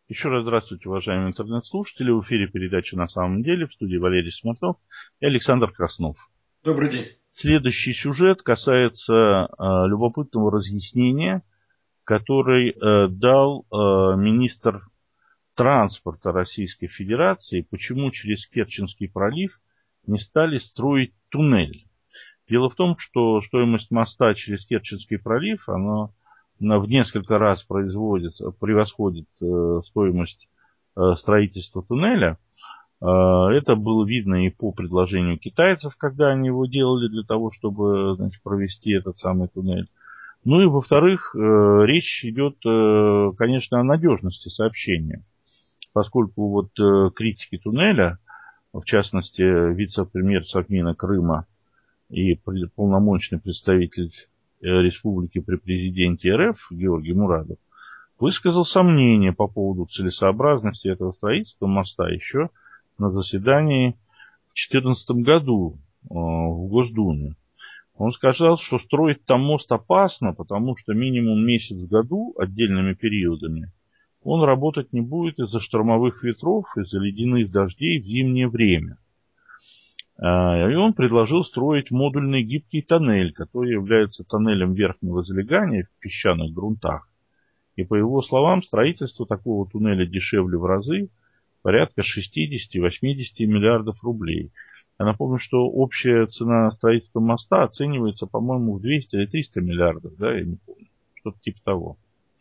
Еще раз здравствуйте, уважаемые интернет-слушатели. В эфире передача «На самом деле», в студии Валерий Смирнов и Александр Краснов. Добрый день. Следующий сюжет касается любопытного разъяснения, который дал министр транспорта Российской Федерации, почему через Керченский пролив не стали строить туннель. Дело в том, что стоимость моста через Керченский пролив, она в несколько раз превосходит стоимость строительства туннеля. Это было видно и по предложению китайцев, когда они его делали для того, чтобы, провести этот самый туннель. Ну и во-вторых, речь идет, конечно, о надежности сообщения, поскольку вот критики туннеля, в частности, вице-премьер Совмина Крыма и полномочный представитель республики при президенте РФ Георгий Мурадов высказал сомнения по поводу целесообразности этого строительства моста еще на заседании в 2014 году в Госдуме. Он сказал, что строить там мост опасно, потому что минимум месяц в году отдельными периодами он работать не будет из-за штормовых ветров, из-за ледяных дождей в зимнее время. И он предложил строить модульный гибкий тоннель, который является тоннелем верхнего залегания в песчаных грунтах. И по его словам, строительство такого туннеля дешевле в разы, порядка 60-80 миллиардов рублей. Я напомню, что общая цена строительства моста оценивается, по-моему, в 200 или 300 миллиардов, да, я не помню, что-то типа того.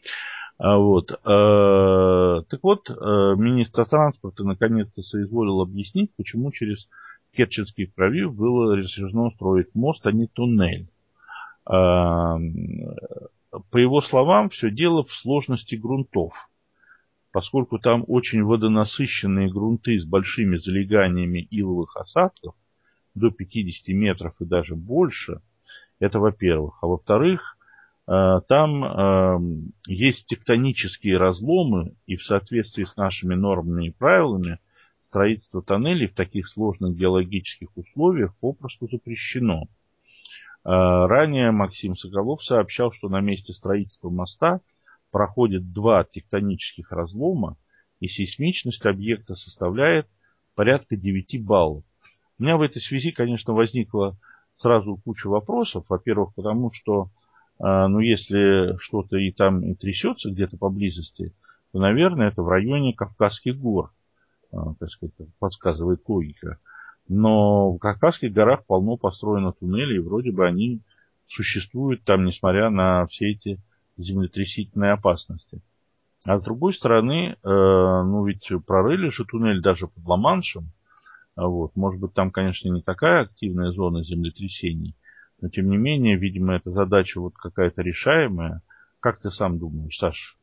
Так вот, министр транспорта наконец-то соизволил объяснить, почему через Керченский пролив было решено строить мост, а не туннель. По его словам, все дело в сложности грунтов, поскольку там очень водонасыщенные грунты с большими залеганиями иловых осадков, до 50 метров и даже больше, это во-первых. А во-вторых, там есть тектонические разломы, и в соответствии с нашими нормами и правилами строительство тоннелей в таких сложных геологических условиях попросту запрещено. Ранее Максим Соколов сообщал, что на месте строительства моста проходит 2 тектонических разлома, и сейсмичность объекта составляет порядка 9 баллов. У меня в этой связи, конечно, возникла сразу куча вопросов. Во-первых, потому что, если что-то и там и трясется где-то поблизости, то, наверное, это в районе Кавказских гор, так сказать, подсказывает логика. Но в Кавказских горах полно построено туннелей, и вроде бы они существуют там, несмотря на все эти землетрясительные опасности. А с другой стороны, ведь прорыли же туннель даже под Ла-Маншем. Может быть, там, конечно, не такая активная зона землетрясений, но, тем не менее, видимо, эта задача вот какая-то решаемая. Как ты сам думаешь, Саша?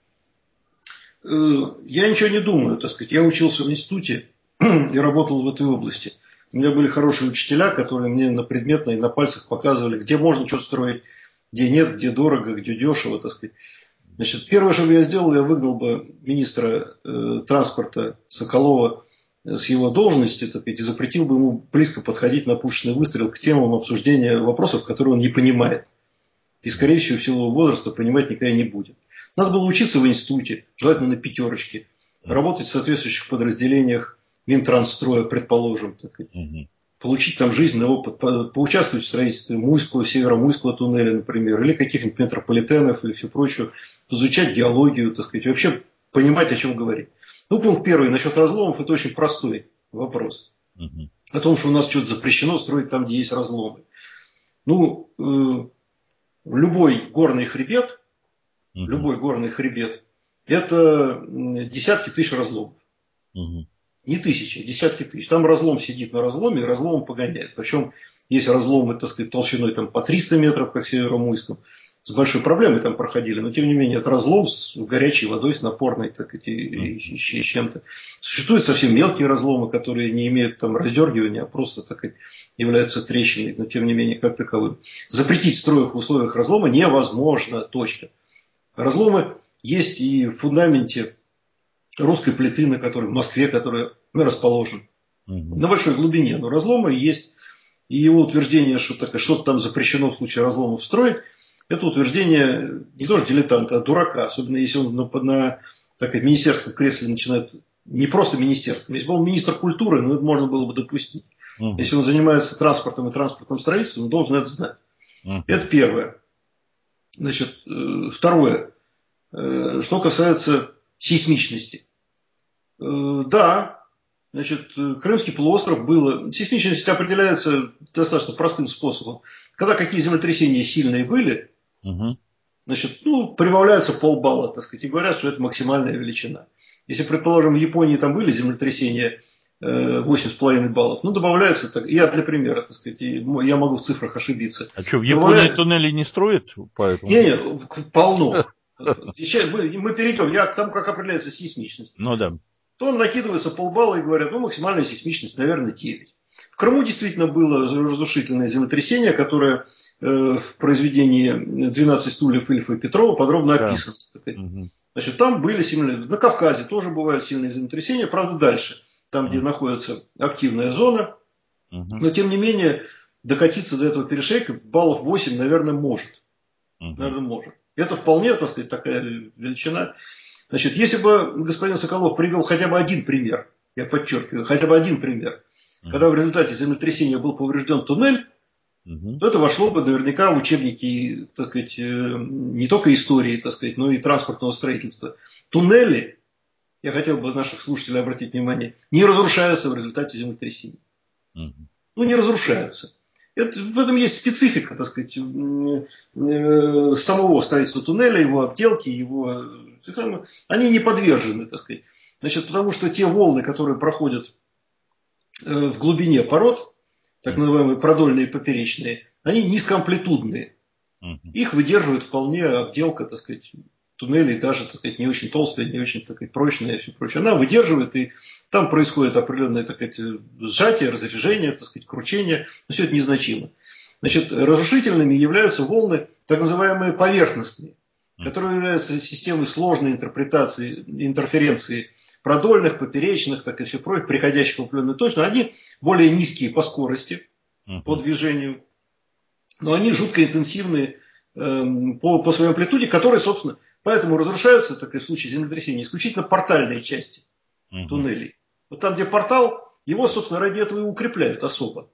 Я ничего не думаю, так сказать. Я учился в институте и работал в этой области. У меня были хорошие учителя, которые мне на предметной, на пальцах показывали, где можно что строить, где нет, где дорого, где дешево, так сказать. Значит, первое, что бы я сделал, я выгнал бы министра транспорта Соколова с его должности, так сказать, и запретил бы ему близко подходить на пушечный выстрел к темам обсуждения вопросов, которые он не понимает. И, скорее всего, в силу его возраста понимать никогда не будет. Надо было учиться в институте, желательно на 5, работать в соответствующих подразделениях Минтрансстроя, предположим, так сказать, получить там жизненный опыт, поучаствовать в строительстве Муйского, Северо-Муйского туннеля, например, или каких-нибудь метрополитенов, или все прочее, изучать геологию, так сказать, вообще понимать, о чем говорить. Пункт первый насчет разломов, это очень простой вопрос. О том, что у нас что-то запрещено строить там, где есть разломы. Любой горный хребет, это десятки тысяч разломов. Не тысячи, а десятки тысяч. Там разлом сидит на разломе, и разломом погоняет. Причем есть разломы, так сказать, толщиной там, по 300 метров, как в Северо-Муйском. С большой проблемой там проходили. Но, тем не менее, это разлом с горячей водой, с напорной, так сказать, и с чем-то. Существуют совсем мелкие разломы, которые не имеют там раздергивания, а просто, так сказать, являются трещиной, но, тем не менее, как таковым. Запретить строить в условиях разлома невозможно. Точка. Разломы есть и в фундаменте русской плиты, на которой, в Москве, которая расположена на большой глубине. Но разломы есть. И его утверждение, что что-то там запрещено в случае разломов строить, это утверждение не тоже дилетанта, а дурака. Особенно если он на так сказать, в министерском кресле начинает, не просто министерском, если бы он министр культуры, ну, это можно было бы допустить. Если он занимается транспортом и транспортным строительством, он должен это знать. Это первое. Значит, второе. Что касается сейсмичности. Да, значит, Крымский полуостров было... Сейсмичность определяется достаточно простым способом. Когда какие землетрясения сильные были, значит, ну, прибавляется полбалла, так сказать, и говорят, что это максимальная величина. Если, предположим, в Японии там были землетрясения 8,5 баллов, ну, добавляется, так, я для примера, так сказать, я могу в цифрах ошибиться. А что, в Японии туннели не строят? Поэтому... Не, полно. Сейчас мы перейдем, я к тому, как определяется сейсмичность. Ну да. То он накидывается полбалла и говорят, ну, максимальная сейсмичность, наверное, 9. В Крыму действительно было разрушительное землетрясение, которое в произведении «12 стульев» Ильфа и Петрова подробно описано. Значит, там были сильные... На Кавказе тоже бывают сильные землетрясения, правда, дальше, там, где находится активная зона. Но, тем не менее, докатиться до этого перешейка баллов 8, наверное, может. Наверное, может. Это вполне, так сказать, такая величина. Значит, если бы господин Соколов привел хотя бы один пример, я подчеркиваю, хотя бы один пример, когда в результате землетрясения был поврежден туннель, то это вошло бы наверняка в учебники, так сказать, не только истории, так сказать, но и транспортного строительства. Туннели, я хотел бы наших слушателей обратить внимание, не разрушаются в результате землетрясения. Ну, не разрушаются. В этом есть специфика, так сказать, самого строительства туннеля, его обделки, его... Они не подвержены, так сказать. Значит, потому что те волны, которые проходят в глубине пород, так называемые продольные и поперечные, они низкоамплитудные. Их выдерживает вполне обделка, так сказать, туннелей, даже, так сказать, не очень толстая, не очень, так сказать, прочная и все прочее. Она выдерживает, и там происходит определенное, так сказать, сжатие, разрежение, так сказать, кручение. Но все это незначимо. Значит, разрушительными являются волны, так называемые поверхностные, которые являются системой сложной интерпретации, интерференции продольных, поперечных, так и все прочее, приходящих в определенную точку. Они более низкие по скорости, по движению, но они жутко интенсивные по своей амплитуде, которые, собственно, поэтому разрушаются, так и в случае землетрясения, исключительно портальные части туннелей. Вот там, где портал, его, собственно, ради этого и укрепляют особо.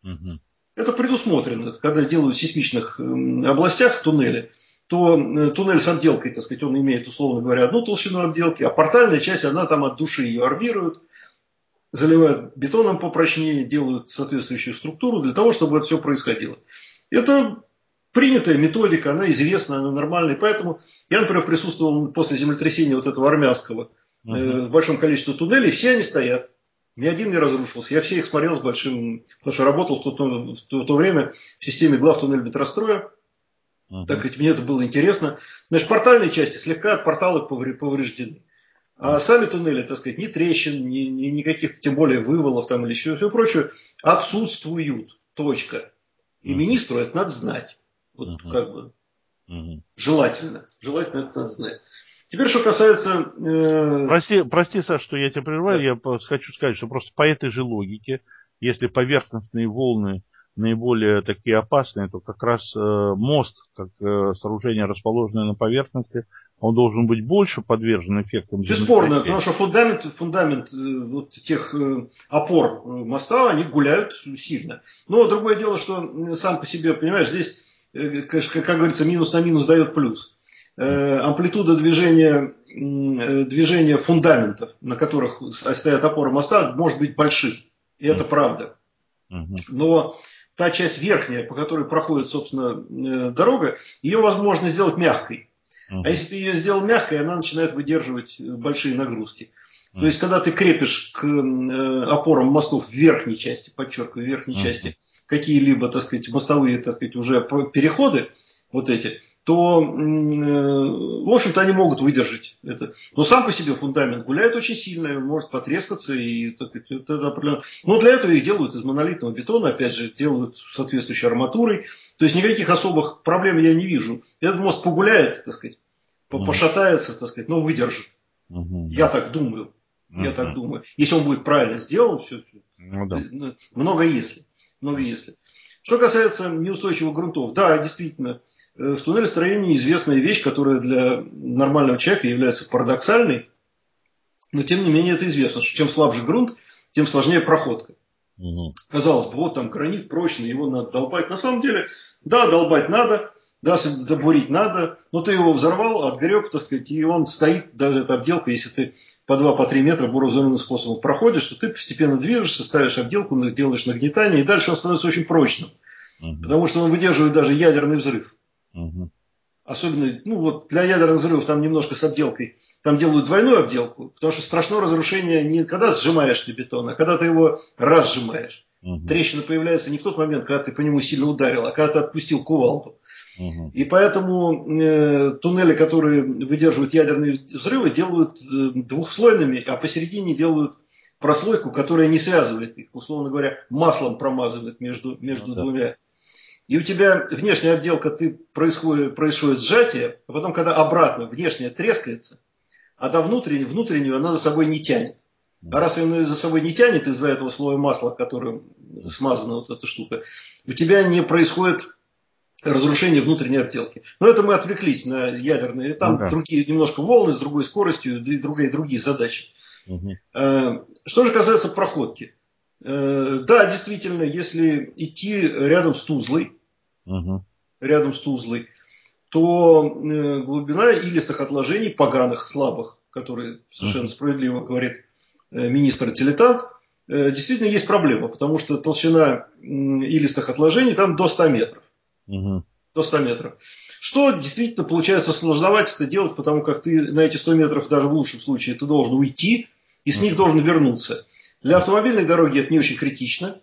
Это предусмотрено, когда делают в сейсмичных областях туннели, то туннель с обделкой, так сказать, он имеет, условно говоря, одну толщину обделки, а портальная часть, она там от души ее армируют, заливают бетоном попрочнее, делают соответствующую структуру для того, чтобы это все происходило. Это принятая методика, она известна, она нормальная. Поэтому я, например, присутствовал после землетрясения вот этого армянского в большом количестве туннелей, все они стоят. Ни один не разрушился. Я все их смотрел с большим... Потому что работал в то время в системе глав туннель-метростроя. Так как мне это было интересно. Значит, портальные части слегка от портала повреждены. А сами туннели, так сказать, ни трещин, ни никаких, тем более вывалов там или все прочее, отсутствуют. Точка. И министру это надо знать. Вот как бы желательно. Желательно это надо знать. Теперь, что касается... Прости, Саш, что я тебя прерываю. Да. Я хочу сказать, что просто по этой же логике, если поверхностные волны наиболее такие опасные, то как раз мост, как сооружение, расположенное на поверхности, он должен быть больше подвержен эффектам землетрясения. Бесспорно, потому что фундамент вот тех опор моста, они гуляют сильно. Но другое дело, что сам по себе, понимаешь, здесь, как говорится, минус на минус дает плюс. Амплитуда движения фундаментов, на которых стоят опоры моста, может быть большим. И это правда. Но та часть верхняя, по которой проходит, собственно, дорога, ее возможно сделать мягкой. А если ты ее сделал мягкой, она начинает выдерживать большие нагрузки. То есть, когда ты крепишь к опорам мостов в верхней части, подчеркиваю, в верхней части, какие-либо, так сказать, мостовые, так сказать, уже переходы, вот эти, то, в общем-то, они могут выдержать это. Но сам по себе фундамент гуляет очень сильно, он может потрескаться. И, так сказать, это определенно... Но для этого их делают из монолитного бетона, опять же, делают соответствующей арматурой. То есть, никаких особых проблем я не вижу. Этот мост погуляет, так сказать, пошатается, так сказать, но выдержит. Я так думаю. Я так думаю. Если он будет правильно сделан, все. Много если. Что касается неустойчивых грунтов, да, действительно, в туннелестроении известная вещь, которая для нормального человека является парадоксальной, Но тем не менее это известно, что чем слабже грунт, тем сложнее проходка. Угу. Казалось бы, вот там гранит прочный, его надо долбать. На самом деле, да, долбать надо, да, добурить надо, но ты его взорвал, отгреб, так сказать, и он стоит, даже эта обделка, если ты по 2-3 метра буровозорным способом проходишь, то ты постепенно движешься, ставишь обделку, делаешь нагнетание, и дальше он становится очень прочным, потому что он выдерживает даже ядерный взрыв. Особенно, ну вот для ядерных взрывов там немножко с обделкой, там делают двойную обделку, потому что страшно разрушение не когда сжимаешь ты бетон, а когда ты его разжимаешь. Трещина появляется не в тот момент, когда ты по нему сильно ударил, а когда ты отпустил кувалду. И поэтому туннели, которые выдерживают ядерные взрывы, делают двухслойными, а посередине делают прослойку, которая не связывает их, условно говоря, маслом промазывает между двумя. И у тебя внешняя обделка, происходит сжатие, а потом, когда обратно внешняя трескается, а до внутреннюю она за собой не тянет. А раз она за собой не тянет из-за этого слоя масла, которым смазана вот эта штука, у тебя не происходит разрушение внутренней обделки. Но это мы отвлеклись на ядерные. Там другие немножко волны с другой скоростью, другие задачи. Что же касается проходки. Да, действительно, если идти рядом с Тузлой, то глубина илистых отложений, поганых, слабых, которые совершенно справедливо говорит министр-дилетант, действительно есть проблема, потому что толщина илистых отложений там до 100 метров. До 100 метров. Что действительно получается сложновато делать, потому как ты на эти 100 метров, даже в лучшем случае, ты должен уйти и с них должен вернуться. Для автомобильной дороги это не очень критично.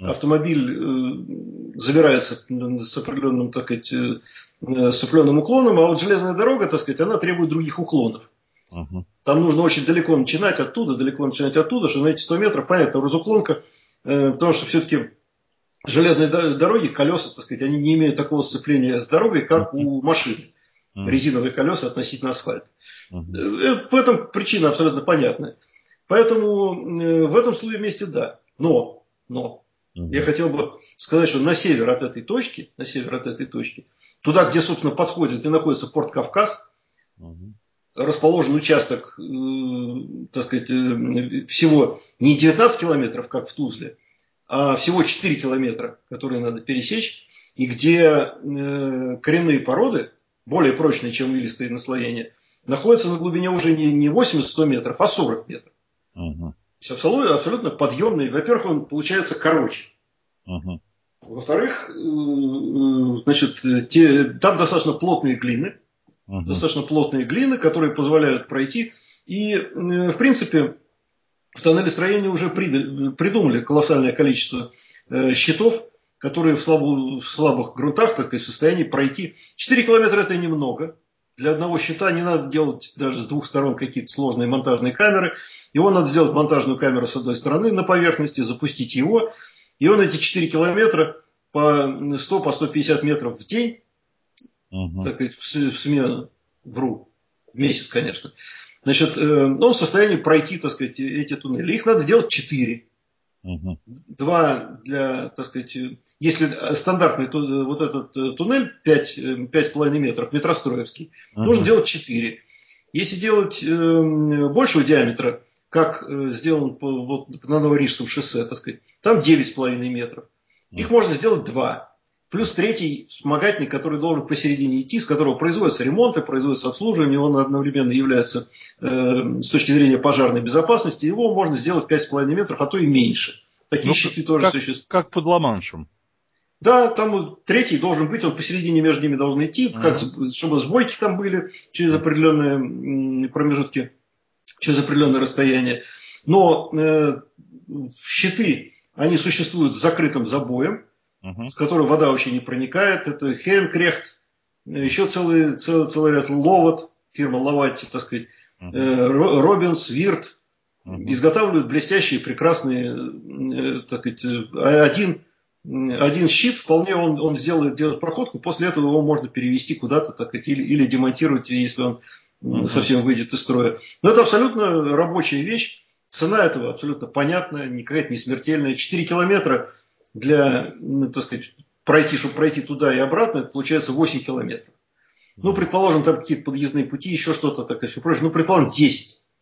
Автомобиль забирается с определенным, так сказать, с определенным уклоном, а вот железная дорога, так сказать, она требует других уклонов. Там нужно очень далеко начинать оттуда, что на эти 100 метров, понятно, разуклонка, потому что все-таки железные дороги, колеса, так сказать, они не имеют такого сцепления с дорогой, как у машины. Резиновые колеса относительно асфальта. В этом причина абсолютно понятная. Поэтому в этом случае вместе да. Но я хотел бы сказать, что на север от этой точки, туда, где, собственно, подходит и находится порт Кавказ, расположен участок, так сказать, всего не 19 километров, как в Тузле, а всего 4 километра, которые надо пересечь, и где коренные породы, более прочные, чем илистые наслоения, находятся на глубине уже не 80-100 метров, а 40 метров. То есть абсолютно подъемный. Во-первых, он получается короче. Во-вторых, значит, там достаточно плотные глины, которые позволяют пройти. И, в принципе, в тоннелестроении уже придумали колоссальное количество щитов, которые в слабых грунтах, так сказать, в состоянии пройти. 4 километра это немного. Для одного щита не надо делать даже с двух сторон какие-то сложные монтажные камеры. Его надо сделать монтажную камеру с одной стороны на поверхности, запустить его. И он эти 4 километра по 100, по 150 метров в день, так сказать, в смену, в месяц, конечно. Значит, он в состоянии пройти, так сказать, эти туннели. Их надо сделать 4. 2 для, так сказать, если стандартный вот этот туннель 5,5 метров, метростроевский, нужно делать 4. Если делать большего диаметра, как сделан на Новорижском шоссе, так сказать, там 9,5 метров. Их можно сделать 2. Плюс третий вспомогательный, который должен посередине идти, с которого производятся ремонты, производится обслуживание, он одновременно является с точки зрения пожарной безопасности, его можно сделать 5,5 метров, а то и меньше. Такие щиты тоже существуют. Как под Ла-Маншем. Да, там третий должен быть, он посередине между ними должен идти, чтобы сбойки там были через определенные промежутки, через определенное расстояние. Но щиты, они существуют с закрытым забоем, с которого вода вообще не проникает. Это Херенкрехт, еще целый ряд Ловат, фирма Ловатти, так сказать, Робинс, Вирт, изготавливают блестящие, прекрасные, так сказать, один щит, вполне он делает проходку, после этого его можно перевести куда-то, так сказать, или демонтировать, если он совсем выйдет из строя. Но это абсолютно рабочая вещь, цена этого абсолютно понятная, никакая не смертельная. 4 километра для, так сказать, чтобы пройти туда и обратно, это получается 8 километров. Ну, предположим, там какие-то подъездные пути, еще что-то такое, все прочее. Ну, предположим, 10.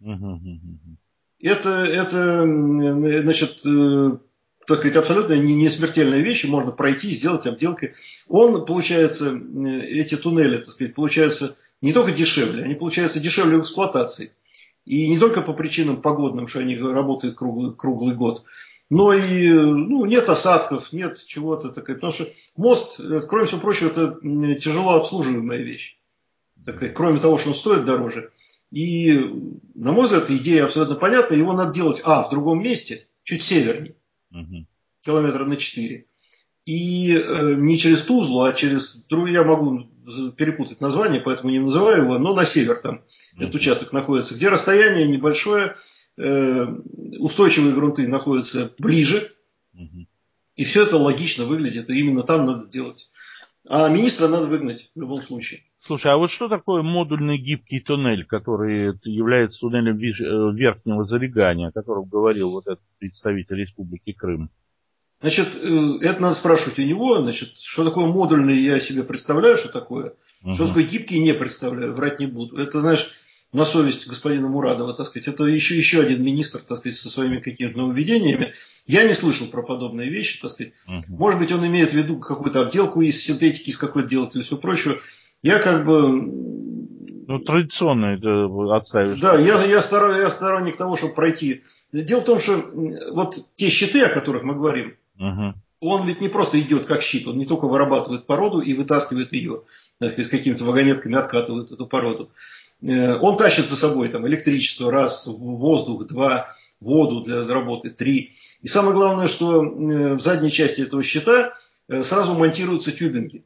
Это значит, так сказать, абсолютно не смертельная вещь, можно пройти, сделать обделкой. Он, получается, эти туннели, так сказать, получаются не только дешевле, они получаются дешевле в эксплуатации. И не только по причинам погодным, что они работают круглый год, но и нет осадков, нет чего-то такого. Потому что мост, кроме всего прочего, это тяжело обслуживаемая вещь. Такая, кроме того, что он стоит дороже. И, на мой взгляд, идея абсолютно понятна. Его надо делать, в другом месте, чуть севернее, километра на 4. И не через Тузлу, а через... Я могу перепутать название, поэтому не называю его, но на север там этот участок находится, где расстояние небольшое, устойчивые грунты находятся ближе, и все это логично выглядит, и именно там надо делать. А министра надо выгнать в любом случае. Слушай, а вот что такое модульный гибкий туннель, который является туннелем верхнего залегания, о котором говорил вот этот представитель Республики Крым? Значит, это надо спрашивать у него. Значит, что такое модульный, я себе представляю, что такое. Что такое гибкий, не представляю, врать не буду. Это, знаешь, на совесть господина Мурадова, так сказать. Это еще один министр, так сказать, со своими какими-то нововведениями. Я не слышал про подобные вещи, так сказать. Может быть, он имеет в виду какую-то обделку из синтетики, из какой-то делать или все прочее. Я как бы... традиционно это отставишь. Да, я сторонник того, чтобы пройти. Дело в том, что вот те щиты, о которых мы говорим, он ведь не просто идет как щит, он не только вырабатывает породу и вытаскивает ее, с какими-то вагонетками откатывает эту породу. Он тащит за собой там электричество, раз, воздух, два, воду для работы, три. И самое главное, что в задней части этого щита сразу монтируются тюбинги.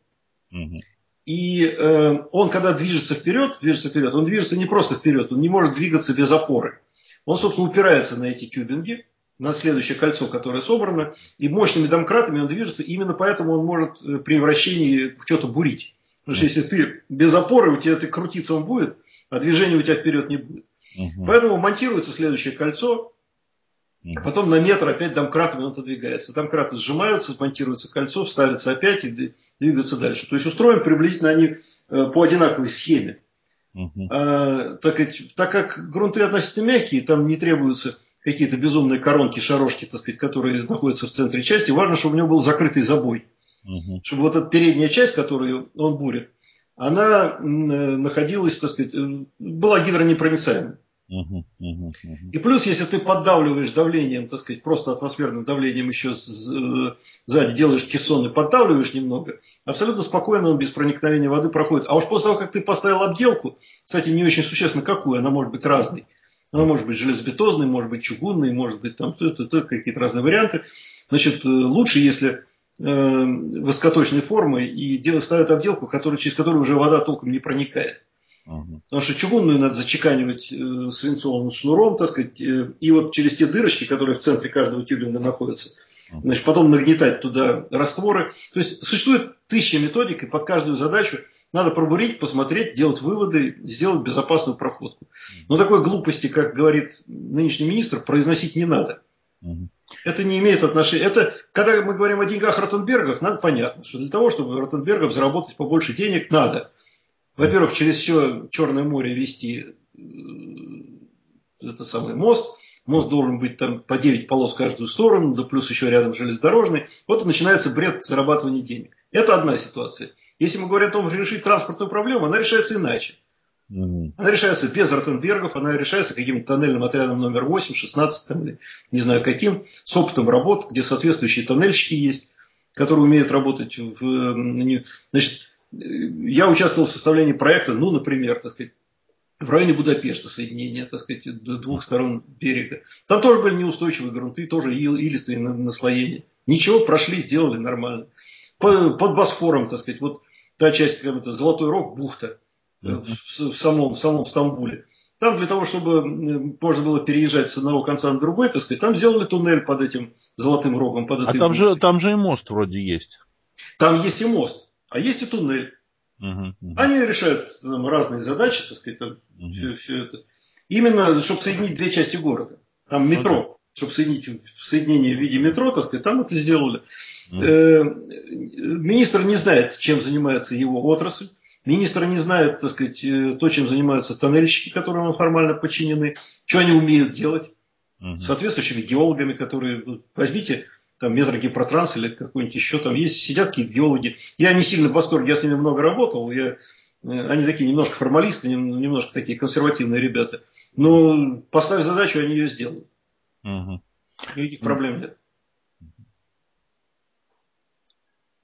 И он, когда движется вперед, он движется не просто вперед, он не может двигаться без опоры. Он, собственно, упирается на эти тюбинги, на следующее кольцо, которое собрано, и мощными домкратами он движется, именно поэтому он может при вращении что-то бурить. Потому что если ты без опоры, у тебя крутиться он будет, а движения у тебя вперед не будет. Поэтому монтируется следующее кольцо, потом на метр опять домкратами он отодвигается. Домкраты сжимаются, монтируется кольцо, вставится опять и двигаются дальше. То есть устроен приблизительно они по одинаковой схеме. Так как грунты относительно мягкие, там не требуются какие-то безумные коронки, шарошки, так сказать, которые находятся в центре части. Важно, чтобы у него был закрытый забой. Чтобы вот эта передняя часть, которую он бурит, она находилась, так сказать, была гидронепроницаемой. И плюс, если ты поддавливаешь давлением, так сказать, просто атмосферным давлением еще сзади делаешь кессон и поддавливаешь немного, абсолютно спокойно он без проникновения воды проходит. А уж после того, как ты поставил обделку, кстати, не очень существенно какую, она может быть разной. Она может быть железобетонной, может быть чугунной, может быть там какие-то разные варианты. Значит, лучше, если высокоточной формы и ставят обделку, через которую уже вода толком не проникает. Потому что чугунную надо зачеканивать свинцовым шнуром, так сказать, и вот через те дырочки, которые в центре каждого тюбинга находятся, значит, потом нагнетать туда растворы. То есть существует 1000 методик, и под каждую задачу надо пробурить, посмотреть, делать выводы, сделать безопасную проходку. Но такой глупости, как говорит нынешний министр, произносить не надо. Это не имеет отношения. Это, когда мы говорим о деньгах Ротенбергов, надо понятно, что для того, чтобы Ротенбергов заработать побольше денег, надо, во-первых, через все Черное море вести этот самый мост. Мост должен быть там по 9 полос в каждую сторону, да плюс еще рядом железнодорожный. Вот и начинается бред зарабатывания денег. Это одна ситуация. Если мы говорим о том, что решить транспортную проблему, она решается иначе. Она решается без Ротенбергов, она решается каким-то тоннельным отрядом номер 8, 16, там, или не знаю каким, с опытом работ, где соответствующие тоннельщики есть, которые умеют работать Значит, я участвовал в составлении проекта, например, так сказать, в районе Будапешта, соединения, так сказать, двух сторон берега. Там тоже были неустойчивые грунты, тоже илистые наслоения. Ничего, прошли, сделали нормально. Под Босфором, так сказать, вот та часть, как это, Золотой Рог, бухта в самом Стамбуле. Там для того, чтобы можно было переезжать с одного конца на другой, так сказать, там сделали туннель под этим Золотым Рогом, под этой бухтой. Там же и мост вроде есть. Там есть и мост, а есть и туннель. Они решают разные задачи, так сказать, все это. Именно, чтобы соединить две части города. Там метро, чтобы соединить в соединение в виде метро, так сказать, там это сделали. Министр не знает, чем занимается его отрасль. Министр не знает, так сказать, то, чем занимаются тоннельщики, которым формально подчинены, что они умеют делать. Соответствующими геологами, которые, возьмите там Метрогипротранс или какой-нибудь еще, там есть, сидят какие-то геологи. Я не сильно в восторге, я с ними много работал, они такие немножко формалисты, немножко такие консервативные ребята. Но поставив задачу, они ее сделают. Никаких проблем нет.